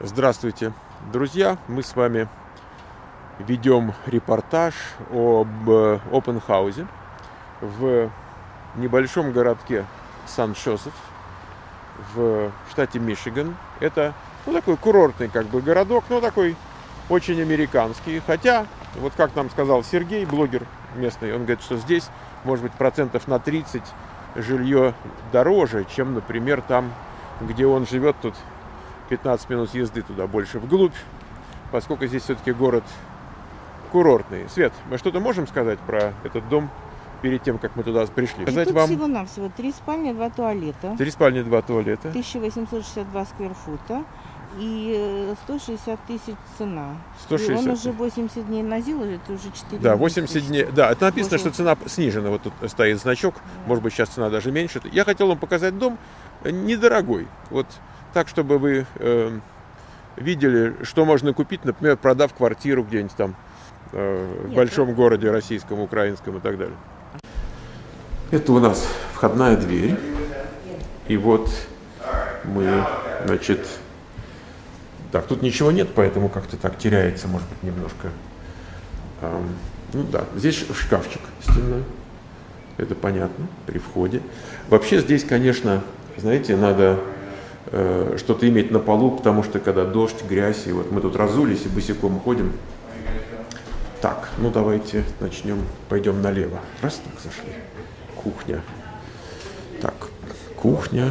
Здравствуйте, друзья! Мы с вами ведем репортаж об опенхаузе в небольшом городке Сан-Жозеф в штате Мичиган. Это такой курортный городок, но такой очень американский. Хотя, вот как нам сказал Сергей, блогер местный, он говорит, что здесь, может быть, процентов на 30 жилье дороже, чем, например, там, где он живет, тут 15 минут езды туда больше вглубь, поскольку здесь все-таки город курортный. Свет, мы что-то можем сказать про этот дом перед тем, как мы туда пришли? Тут вам всего-навсего 3 спальни, 2 туалета. 3 спальни, 2 туалета. 1862 скверфута и 160 тысяч цена. 160. И он уже 80 дней на ЗИЛ, это уже 4 Да, 80 дней. Да, это написано, Может... что цена снижена. Вот тут стоит значок. Да. Может быть, сейчас цена даже меньше. Я хотел вам показать дом недорогой. Вот так, чтобы вы видели, что можно купить, например, продав квартиру где-нибудь там в большом городе российском, украинском и так далее. Это у нас входная дверь. И вот мы, значит... Так, тут ничего нет, поэтому как-то так теряется, может быть, немножко. Ну да, здесь шкафчик стенной. Это понятно, при входе. Вообще здесь, конечно, знаете, надо что-то иметь на полу, потому что когда дождь, грязь, и вот мы тут разулись и босиком ходим. Так, ну давайте начнем, пойдем налево. Раз, так зашли. Кухня. Так, кухня.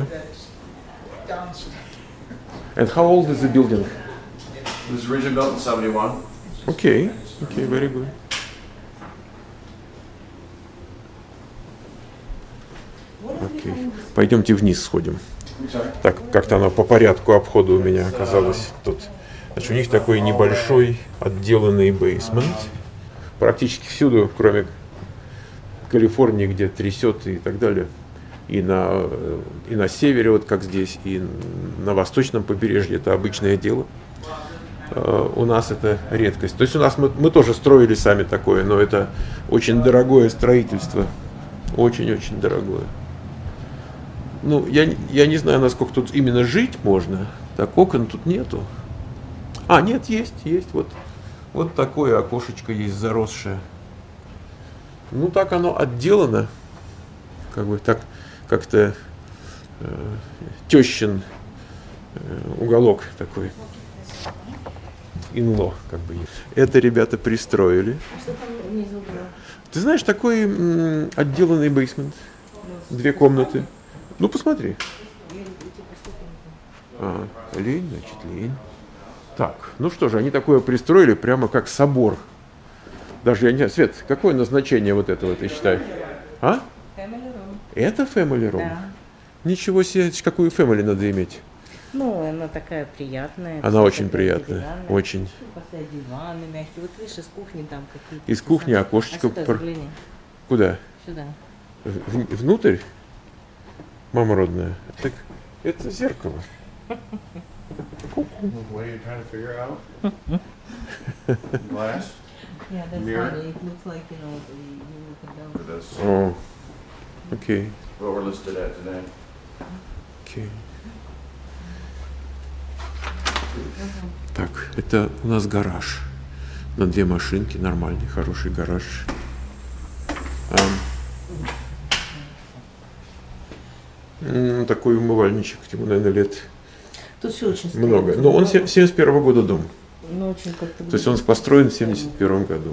And how old is the building? It was originally built in 71. Okay, very good. Okay. Пойдемте вниз сходим. Так, как-то оно по порядку обхода у меня оказалось тут. Значит, у них такой небольшой отделанный бейсмент. Практически всюду, кроме Калифорнии, где трясет и так далее. И на севере, вот как здесь, и на восточном побережье это обычное дело. У нас это редкость. То есть у нас мы тоже строили сами такое, но это очень дорогое строительство. Очень-очень дорогое. Ну, я не знаю, насколько тут именно жить можно. Так, окон тут нету. А, нет, есть. Вот такое окошечко есть заросшее. Ну, так оно отделано. Так, как-то тещин уголок такой. Инло, Это ребята пристроили. Что там внизу было? Ты знаешь, такой отделанный бейсмент. 2 комнаты. Ну, посмотри. Лень, значит, лень. Так, ну что же, они такое пристроили прямо как собор. Даже я не знаю, Свет, какое назначение вот этого, ты считаешь? А? Family room. Это family room? Да. Ничего себе, какую family надо иметь? Ну, она такая приятная. Она очень приятная, очень. Поставить диваны мягкие. Вот видишь, из кухни там какие-то. Из кухни окошечко. Куда? Сюда. Внутрь? Мама родная. Так, это зеркало. What are you trying to figure out? Glass? Yeah, that's Mirror? funny. It looks like, you look down. For this. О, окей. What we're listed at today. Окей. Так, это у нас гараж. На 2 машинки, нормальный, хороший гараж. Такой умывальничек, ему, наверное, лет Тут все очень много. Но он 71 года дом. Ну, очень как-то... То есть он построен в 71 году.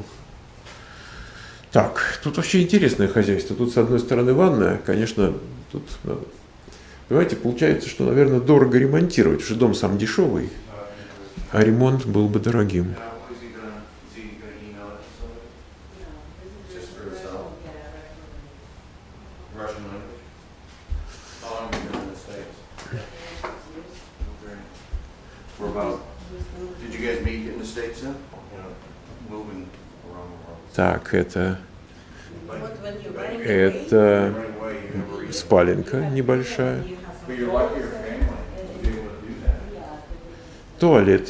Так, тут вообще интересное хозяйство. Тут, с одной стороны, ванная. Конечно, тут надо... Понимаете, получается, что, наверное, дорого ремонтировать, потому что дом сам дешевый, а ремонт был бы дорогим. Так, это спаленка небольшая. Туалет.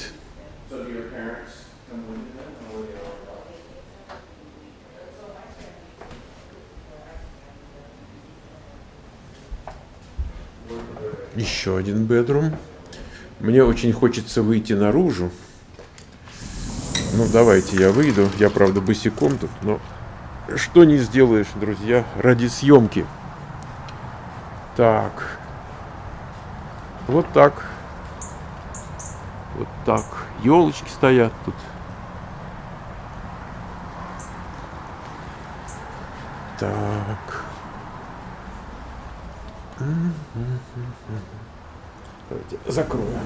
Еще один бедрум. Мне очень хочется выйти наружу. Ну, давайте я выйду. Я, правда, босиком тут, но что не сделаешь, друзья, ради съемки. Так. Вот так. Вот так. Елочки стоят тут. Так. Давайте закрою.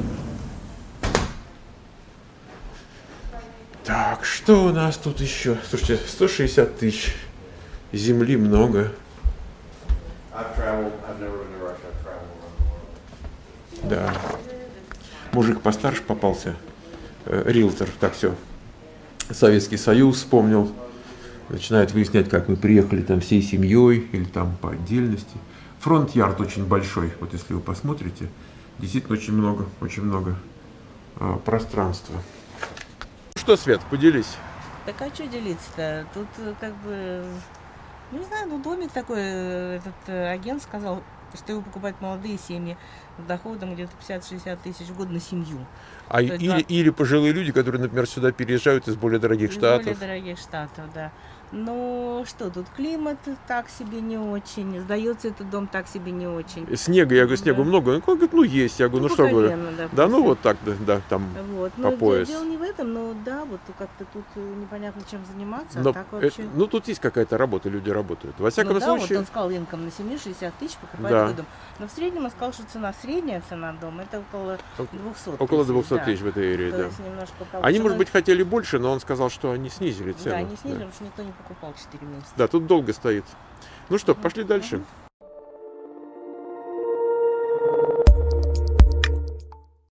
Так, что у нас тут еще? Слушайте, 160 тысяч. Земли много. I've never been to Russia, I've traveled around the world. Да. Мужик постарше попался. Риэлтор. Так, все. Советский Союз вспомнил. Начинает выяснять, как мы приехали там всей семьей или там по отдельности. Фронт-ярд очень большой. Вот если вы посмотрите, действительно очень много пространства. Что, Свет, поделись. Так а что делиться-то? Тут как бы, ну не знаю, ну домик такой, этот агент сказал, что его покупают молодые семьи с доходом где-то 50-60 тысяч в год на семью. А То есть или пожилые люди, которые, например, сюда переезжают из более дорогих Из штатов. более дорогих штатов, да. Ну что, тут климат так себе не очень, сдается этот дом так себе не очень. Снега, я говорю, снегу Да. много. Он говорит, ну есть. Я говорю, ну по что вы. колено, да, Да, ну просто. вот так, да, там. Вот. по Но пояс. дело не в этом, но да, вот как-то тут непонятно чем заниматься, Но, а так вообще. ну тут есть какая-то работа, люди работают. Во всяком Ну да, случае. вот он сказал, инком на семью 60 тысяч покупает Да. такой дом. Но в среднем он сказал, что средняя цена дома, это около 200 Около 200 да. тысяч в этой эрии, То да. есть немножко Они, повыше. может Но- быть, хотели больше, но он сказал, что они снизили цену. Да, они снизили, потому что никто не покупал 4 месяца. Да, тут долго стоит. Ну что, пошли дальше. Мгм.